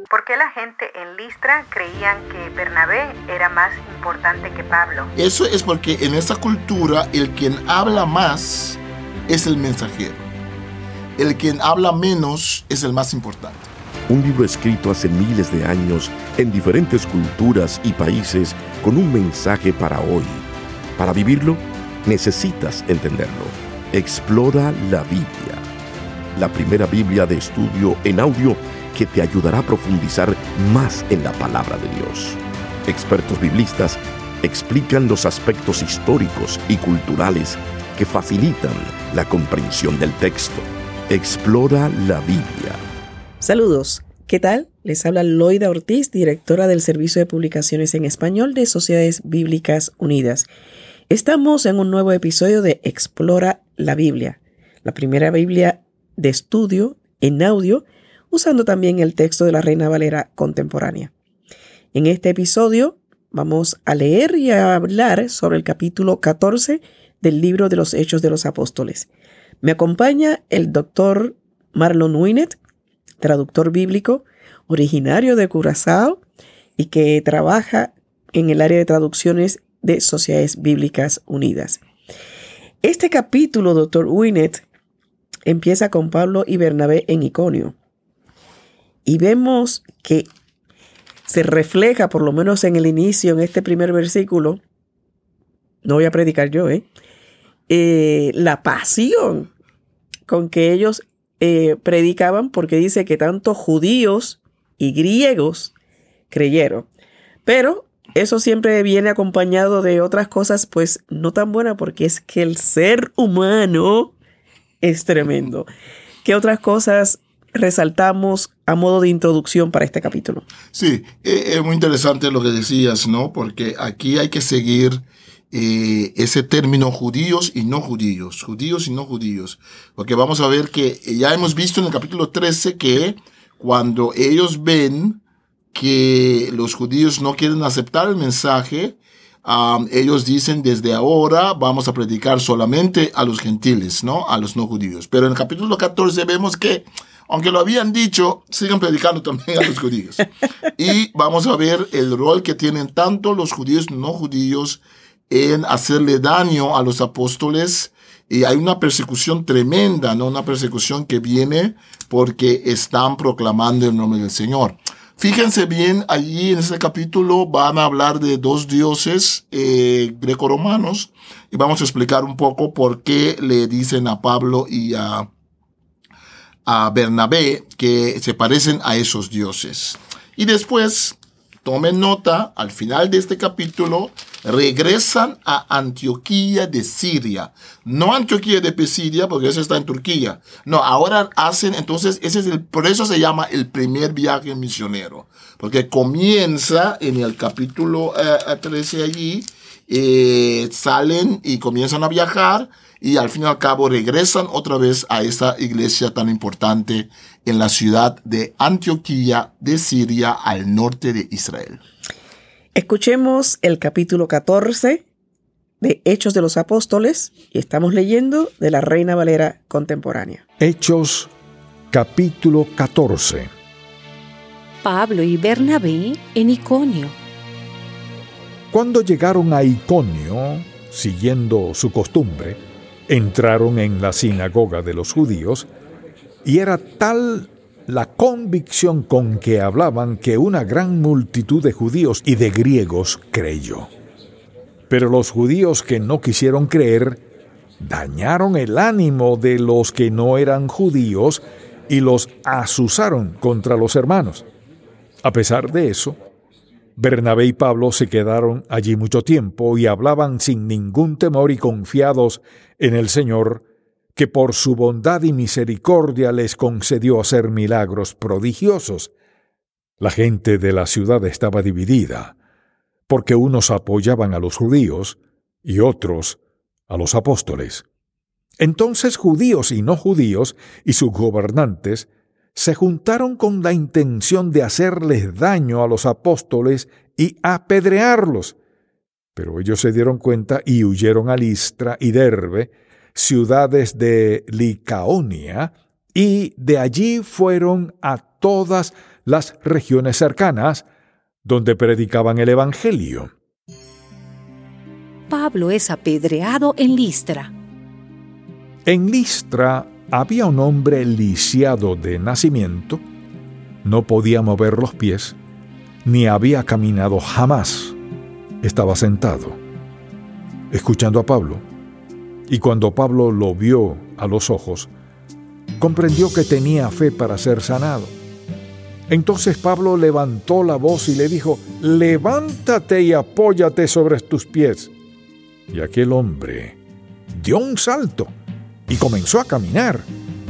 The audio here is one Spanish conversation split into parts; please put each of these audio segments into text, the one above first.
¿Por qué la gente en Listra creían que Bernabé era más importante que Pablo? Eso es porque en esta cultura el quien habla más es el mensajero. El quien habla menos es el más importante. Un libro escrito hace miles de años en diferentes culturas y países con un mensaje para hoy. Para vivirlo, necesitas entenderlo. Explora la Biblia. La primera Biblia de estudio en audio que te ayudará a profundizar más en la palabra de Dios. Expertos biblistas explican los aspectos históricos y culturales que facilitan la comprensión del texto. Explora la Biblia. Saludos, ¿qué tal? Les habla Loida Ortiz, directora del Servicio de Publicaciones en Español de Sociedades Bíblicas Unidas. Estamos en un nuevo episodio de Explora la Biblia, la primera Biblia de estudio en audio, usando también el texto de la Reina Valera contemporánea. En este episodio vamos a leer y a hablar sobre el capítulo 14 del libro de los Hechos de los Apóstoles. Me acompaña el doctor Marlon Winnet, traductor bíblico, originario de Curazao y que trabaja en el área de traducciones de Sociedades Bíblicas Unidas. Este capítulo, doctor Winnet, empieza con Pablo y Bernabé en Iconio. Y vemos que se refleja, por lo menos en el inicio, en este primer versículo, no voy a predicar yo, la pasión con que ellos predicaban, porque dice que tanto judíos y griegos creyeron. Pero eso siempre viene acompañado de otras cosas, pues no tan buenas, porque es que el ser humano es tremendo. ¿Qué otras cosas resaltamos a modo de introducción para este capítulo? Sí, es muy interesante lo que decías, ¿no? Porque aquí hay que seguir ese término judíos y no judíos, porque vamos a ver que ya hemos visto en el capítulo 13 que cuando ellos ven que los judíos no quieren aceptar el mensaje, ellos dicen desde ahora vamos a predicar solamente a los gentiles, ¿no? A los no judíos. Pero en el capítulo 14 vemos que aunque lo habían dicho, siguen predicando también a los judíos. Y vamos a ver el rol que tienen tanto los judíos no judíos en hacerle daño a los apóstoles. Y hay una persecución tremenda, ¿no? Una persecución que viene porque están proclamando el nombre del Señor. Fíjense bien, allí en este capítulo van a hablar de dos dioses greco-romanos y vamos a explicar un poco por qué le dicen a Pablo y a Bernabé que se parecen a esos dioses. Y después, tomen nota, al final de este capítulo, regresan a Antioquía de Siria. No Antioquía de Pisidia, porque eso está en Turquía. No, ahora hacen, entonces, por eso se llama el primer viaje misionero. Porque comienza en el capítulo 13 allí, salen y comienzan a viajar, y al fin y al cabo regresan otra vez a esta iglesia tan importante en la ciudad de Antioquía de Siria, al norte de Israel. Escuchemos el capítulo 14 de Hechos de los Apóstoles y estamos leyendo de la Reina Valera contemporánea. Hechos, capítulo 14. Pablo y Bernabé en Iconio. Cuando llegaron a Iconio, siguiendo su costumbre, entraron en la sinagoga de los judíos, y era tal la convicción con que hablaban que una gran multitud de judíos y de griegos creyó. Pero los judíos que no quisieron creer dañaron el ánimo de los que no eran judíos y los azuzaron contra los hermanos. A pesar de eso, Bernabé y Pablo se quedaron allí mucho tiempo y hablaban sin ningún temor y confiados en el Señor, que por su bondad y misericordia les concedió hacer milagros prodigiosos. La gente de la ciudad estaba dividida, porque unos apoyaban a los judíos y otros a los apóstoles. Entonces judíos y no judíos y sus gobernantes se juntaron con la intención de hacerles daño a los apóstoles y apedrearlos. Pero ellos se dieron cuenta y huyeron a Listra y Derbe, ciudades de Licaonia, y de allí fueron a todas las regiones cercanas, donde predicaban el Evangelio. Pablo es apedreado en Listra. En Listra había un hombre lisiado de nacimiento, no podía mover los pies, ni había caminado jamás. Estaba sentado, escuchando a Pablo, y cuando Pablo lo vio a los ojos, comprendió que tenía fe para ser sanado. Entonces Pablo levantó la voz y le dijo: «Levántate y apóyate sobre tus pies». Y aquel hombre dio un salto y comenzó a caminar.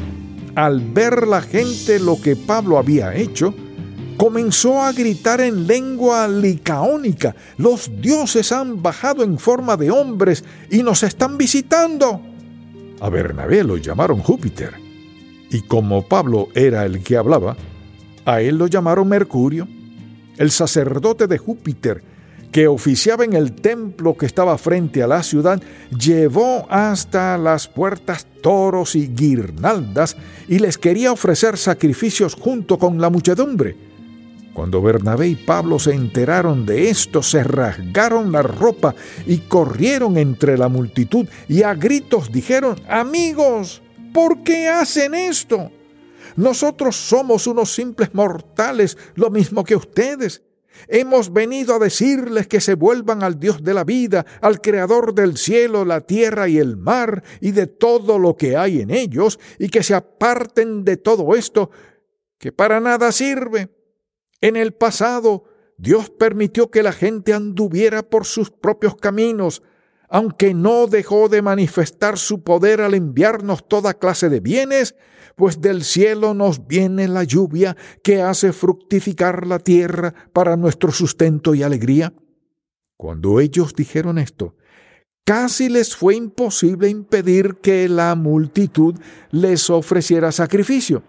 Al ver la gente lo que Pablo había hecho, comenzó a gritar en lengua licaónica: «Los dioses han bajado en forma de hombres y nos están visitando». A Bernabé lo llamaron Júpiter, y como Pablo era el que hablaba, a él lo llamaron Mercurio. El sacerdote de Júpiter, que oficiaba en el templo que estaba frente a la ciudad, llevó hasta las puertas toros y guirnaldas y les quería ofrecer sacrificios junto con la muchedumbre. Cuando Bernabé y Pablo se enteraron de esto, se rasgaron la ropa y corrieron entre la multitud y a gritos dijeron: «Amigos, ¿por qué hacen esto? Nosotros somos unos simples mortales, lo mismo que ustedes. Hemos venido a decirles que se vuelvan al Dios de la vida, al Creador del cielo, la tierra y el mar, y de todo lo que hay en ellos, y que se aparten de todo esto, que para nada sirve. En el pasado, Dios permitió que la gente anduviera por sus propios caminos, aunque no dejó de manifestar su poder al enviarnos toda clase de bienes, pues del cielo nos viene la lluvia que hace fructificar la tierra para nuestro sustento y alegría». Cuando ellos dijeron esto, casi les fue imposible impedir que la multitud les ofreciera sacrificio.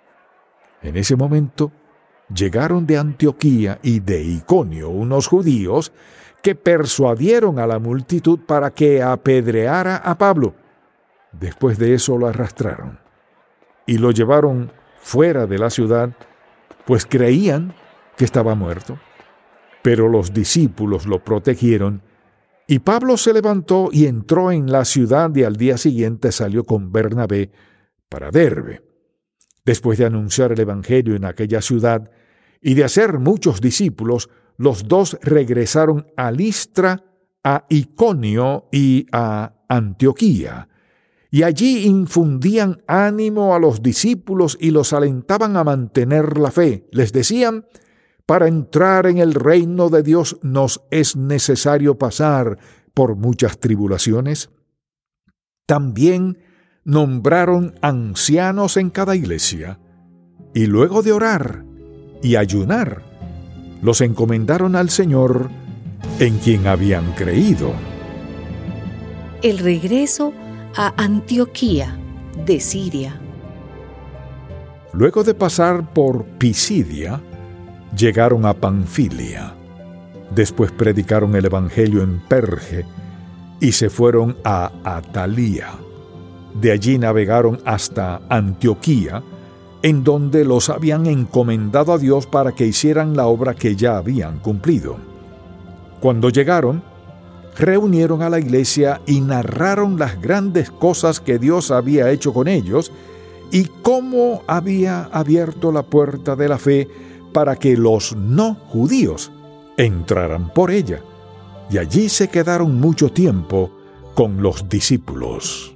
En ese momento llegaron de Antioquía y de Iconio unos judíos que persuadieron a la multitud para que apedreara a Pablo. Después de eso lo arrastraron y lo llevaron fuera de la ciudad, pues creían que estaba muerto. Pero los discípulos lo protegieron, y Pablo se levantó y entró en la ciudad, y al día siguiente salió con Bernabé para Derbe. Después de anunciar el evangelio en aquella ciudad y de hacer muchos discípulos, los dos regresaron a Listra, a Iconio y a Antioquía. Y allí infundían ánimo a los discípulos y los alentaban a mantener la fe. Les decían: «Para entrar en el reino de Dios nos es necesario pasar por muchas tribulaciones». También nombraron ancianos en cada iglesia, y luego de orar y ayunar, los encomendaron al Señor, en quien habían creído. El regreso a Antioquía de Siria. Luego de pasar por Pisidia, llegaron a Panfilia. Después predicaron el evangelio en Perge y se fueron a Atalía. De allí navegaron hasta Antioquía, en donde los habían encomendado a Dios para que hicieran la obra que ya habían cumplido. Cuando llegaron, reunieron a la iglesia y narraron las grandes cosas que Dios había hecho con ellos y cómo había abierto la puerta de la fe para que los no judíos entraran por ella. Y allí se quedaron mucho tiempo con los discípulos.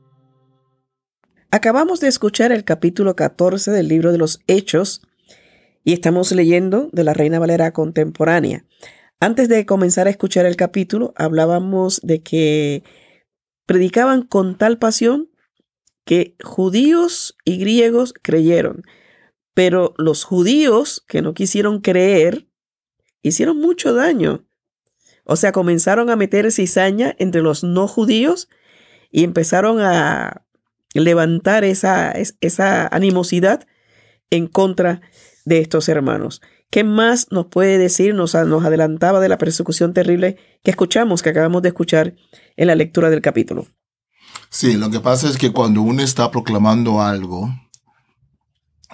Acabamos de escuchar el capítulo 14 del libro de los Hechos y estamos leyendo de la Reina Valera contemporánea. Antes de comenzar a escuchar el capítulo, hablábamos de que predicaban con tal pasión que judíos y griegos creyeron, pero los judíos que no quisieron creer hicieron mucho daño. O sea, comenzaron a meter cizaña entre los no judíos y empezaron a levantar esa animosidad en contra de estos hermanos. ¿Qué más nos puede decir? Nos adelantaba de la persecución terrible que acabamos de escuchar en la lectura del capítulo. Sí, lo que pasa es que cuando uno está proclamando algo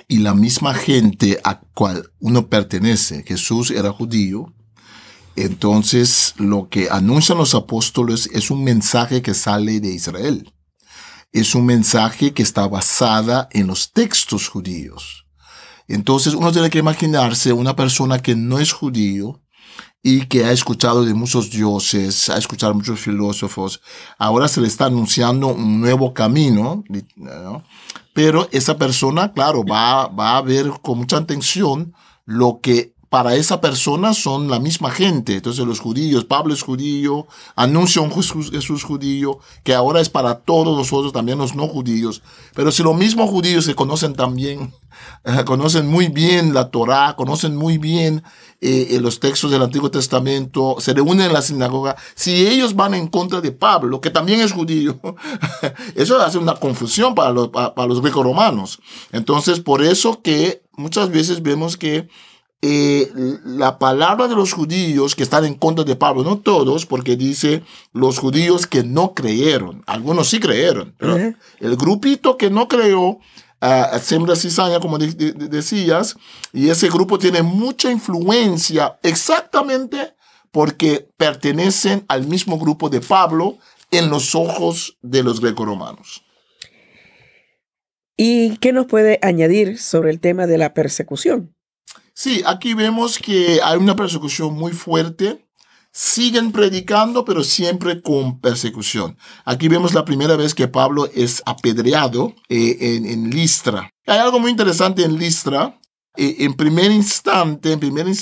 y la misma gente a cual uno pertenece. Jesús era judío. Entonces, lo que anuncian los apóstoles es un mensaje que sale de Israel. Es un mensaje que está basada en los textos judíos. Entonces, uno tiene que imaginarse una persona que no es judío y que ha escuchado de muchos dioses, ha escuchado de muchos filósofos. Ahora se le está anunciando un nuevo camino, ¿no? Pero esa persona, claro, va a ver con mucha atención lo que para esa persona son la misma gente. Entonces los judíos, Pablo es judío, anuncia un Jesús judío, que ahora es para todos nosotros, también los no judíos. Pero si los mismos judíos se conocen también, conocen muy bien la Torá, conocen muy bien los textos del Antiguo Testamento, se reúnen en la sinagoga, si ellos van en contra de Pablo, que también es judío, eso hace una confusión para los greco-romanos. Entonces, por eso que muchas veces vemos que la palabra de los judíos que están en contra de Pablo, no todos, porque dice los judíos que no creyeron, algunos sí creyeron, pero el grupito que no creyó, sembra cizaña, como decías, y ese grupo tiene mucha influencia exactamente porque pertenecen al mismo grupo de Pablo en los ojos de los greco-romanos. ¿Y qué nos puede añadir sobre el tema de la persecución? Sí, aquí vemos que hay una persecución muy fuerte. Siguen predicando, pero siempre con persecución. Aquí vemos la primera vez que Pablo es apedreado en Listra. Hay algo muy interesante en Listra. En primer instante,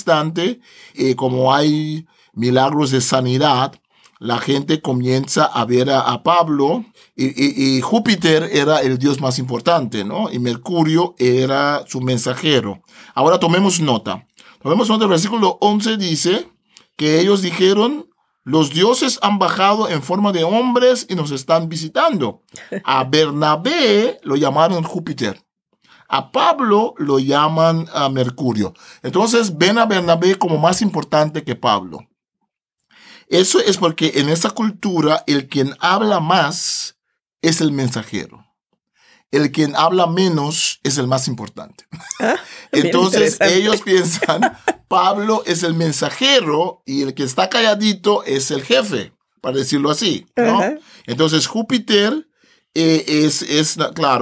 como hay milagros de sanidad, la gente comienza a ver a Pablo y Júpiter era el dios más importante, ¿no? Y Mercurio era su mensajero. Ahora tomemos nota. El versículo 11 dice que ellos dijeron, los dioses han bajado en forma de hombres y nos están visitando. A Bernabé lo llamaron Júpiter. A Pablo lo llaman a Mercurio. Entonces ven a Bernabé como más importante que Pablo. Eso es porque en esa cultura el quien habla más es el mensajero. El quien habla menos es el más importante. Entonces ellos piensan, Pablo es el mensajero y el que está calladito es el jefe, para decirlo así, ¿no? Entonces Júpiter es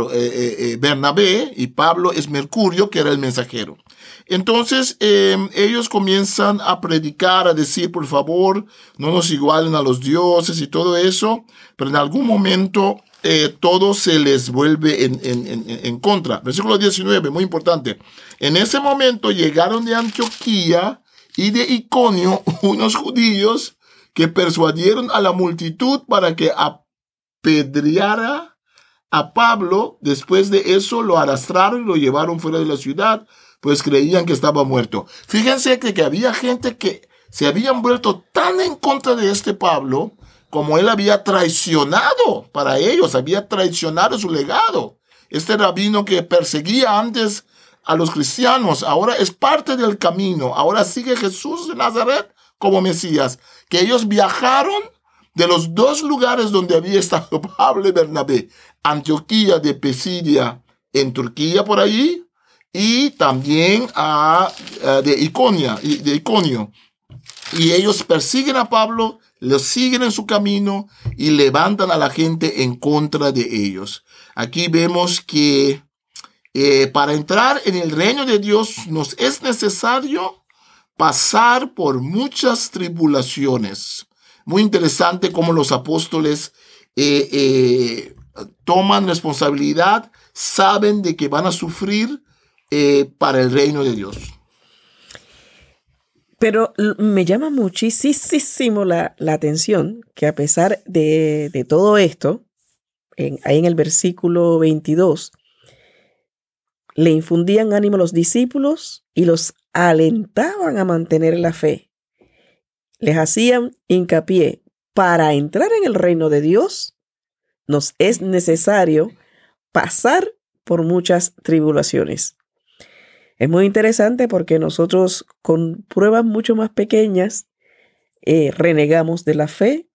Bernabé y Pablo es Mercurio, que era el mensajero. Entonces ellos comienzan a predicar, a decir, por favor, no nos igualen a los dioses y todo eso, pero en algún momento todo se les vuelve en contra. Versículo 19, muy importante. En ese momento llegaron de Antioquía y de Iconio unos judíos que persuadieron a la multitud para que apedreara a Pablo. Después de eso lo arrastraron y lo llevaron fuera de la ciudad, pues creían que estaba muerto. Fíjense que había gente que se habían vuelto tan en contra de este Pablo, como él había traicionado para ellos, había traicionado su legado. Este rabino que perseguía antes a los cristianos, ahora es parte del camino, ahora sigue Jesús de Nazaret como Mesías, que ellos viajaron de los dos lugares donde había estado Pablo y Bernabé, Antioquía de Pisidia en Turquía por ahí, y también de Iconio. Y ellos persiguen a Pablo, los siguen en su camino y levantan a la gente en contra de ellos. Aquí vemos que para entrar en el reino de Dios nos es necesario pasar por muchas tribulaciones. Muy interesante cómo los apóstoles toman responsabilidad, saben de que van a sufrir para el reino de Dios. Pero me llama muchísimo la atención que a pesar de todo esto, ahí en el versículo 22, le infundían ánimo a los discípulos y los alentaban a mantener la fe. Les hacían hincapié, para entrar en el reino de Dios, nos es necesario pasar por muchas tribulaciones. Es muy interesante porque nosotros con pruebas mucho más pequeñas renegamos de la fe,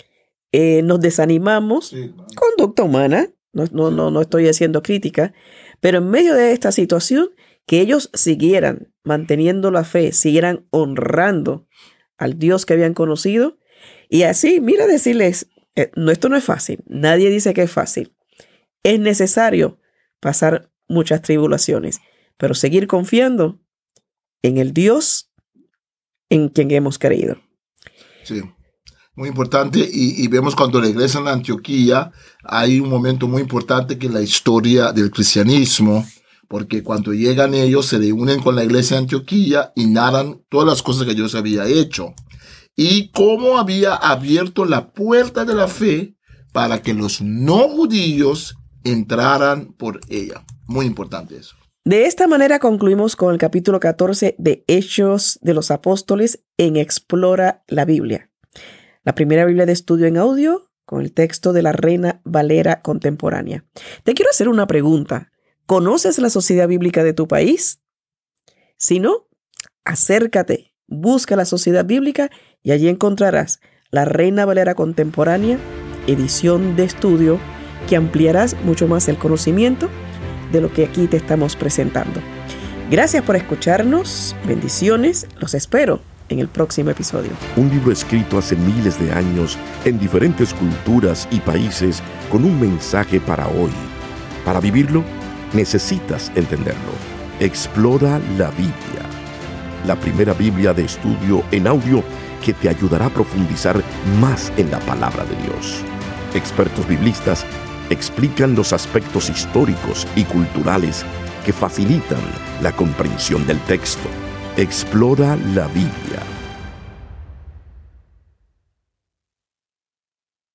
nos desanimamos, conducta humana, no estoy haciendo crítica, Pero en medio de esta situación, que ellos siguieran manteniendo la fe, siguieran honrando al Dios que habían conocido. Y así, mira, decirles, esto no es fácil. Nadie dice que es fácil. Es necesario pasar muchas tribulaciones, pero seguir confiando en el Dios en quien hemos creído. Sí, muy importante. Y vemos cuando regresan a Antioquía, hay un momento muy importante que es la historia del cristianismo, porque cuando llegan ellos se reúnen con la iglesia de Antioquía y narran todas las cosas que Dios había hecho y cómo había abierto la puerta de la fe para que los no judíos entraran por ella. Muy importante eso. De esta manera concluimos con el capítulo 14 de Hechos de los Apóstoles en Explora la Biblia. La primera Biblia de estudio en audio con el texto de la Reina Valera contemporánea. Te quiero hacer una pregunta. ¿Conoces la sociedad bíblica de tu país? Si no, acércate, busca la sociedad bíblica y allí encontrarás la Reina Valera contemporánea, edición de estudio, que ampliarás mucho más el conocimiento de lo que aquí te estamos presentando. Gracias por escucharnos, bendiciones, los espero en el próximo episodio. Un libro escrito hace miles de años en diferentes culturas y países con un mensaje para hoy. Para vivirlo, necesitas entenderlo. Explora la Biblia, la primera Biblia de estudio en audio que te ayudará a profundizar más en la palabra de Dios. Expertos biblistas explican los aspectos históricos y culturales que facilitan la comprensión del texto. Explora la Biblia.